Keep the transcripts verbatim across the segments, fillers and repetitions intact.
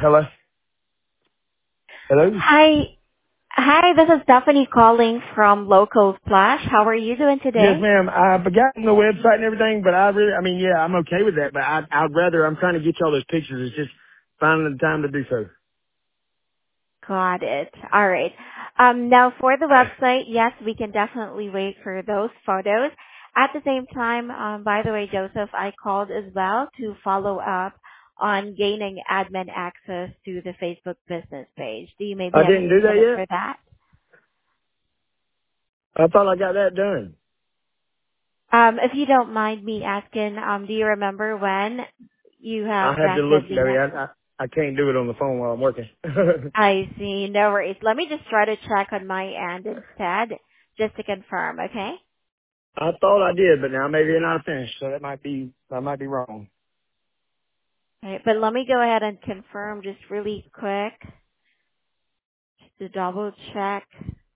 Hello? Hello? Hi. Hi, this is Stephanie calling from Local Splash. How are you doing Yes, today? ma'am. I've forgotten the website and everything, but I really, I mean, yeah, I'm okay with that, but I, I'd rather, I'm trying to get y'all those pictures. It's just finding the time to do so. Got it. All right. Um, now for the website, yes, we can definitely wait for those photos. At the same time, um, by the way, Joseph, I called as well to follow up on gaining admin access to the Facebook business page. Do you maybe I have a didn't do few that minutes yet? for that? I thought I got that done. Um, if you don't mind me asking, um, do you remember when you I have have to look, granted the Debbie. access? I, I, I can't do it on the phone while I'm working. I see. No worries. Let me just try to check on my end instead, just to confirm, okay? I thought I did, but now maybe they're not finished, so that might be, I might be wrong. All right, but let me go ahead and confirm just really quick to double check.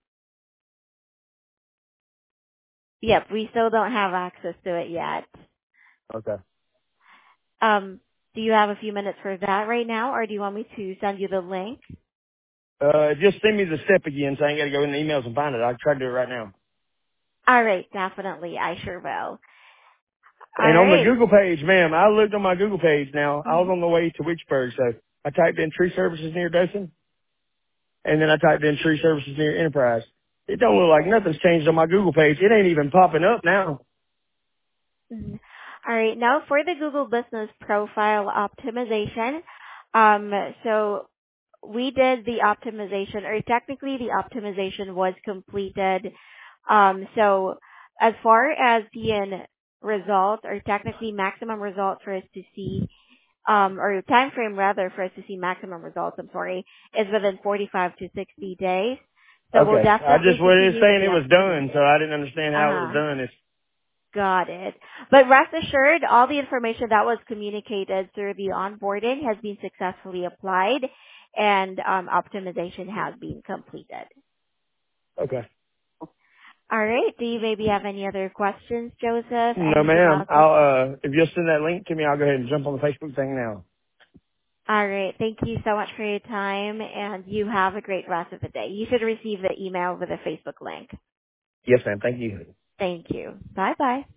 Yep, we still don't have access to it yet. Okay. Um, do you have a few minutes for that right now, or do you want me to send you the link? Uh, just send me the step again so I ain't got to go in the emails and find it. I'll try to do it right now. All right, definitely. I sure will. All And on the right. Google page, ma'am, I looked on my Google page now. I was Mhm. on the way to Wicksburg, so I typed in tree services near Dothan, and then I typed in tree services near Enterprise. It don't look like nothing's changed on my Google page. It ain't even popping up now. Mhm. All right. Now for the Google Business Profile optimization. Um, so we did the optimization, or technically the optimization was completed. Um, so as far as the end result, or technically maximum result for us to see, um, or time frame rather for us to see maximum results, I'm sorry, is within forty-five to sixty days. So we'll Okay. I definitely just was continue with saying the it was optimization. done, so I didn't understand how it was Uh-huh. done. It's Got it. But rest assured, all the information that was communicated through the onboarding has been successfully applied and um, optimization has been completed. okay. All right. Do you maybe have any other questions, Joseph? No, Anything ma'am. else? I'll uh, if you'll send that link to me, I'll go ahead and jump on the Facebook thing now. All right. Thank you so much for your time, and you have a great rest of the day. You should receive the email with a Facebook link. Yes, ma'am. Thank you. Thank you. Bye-bye.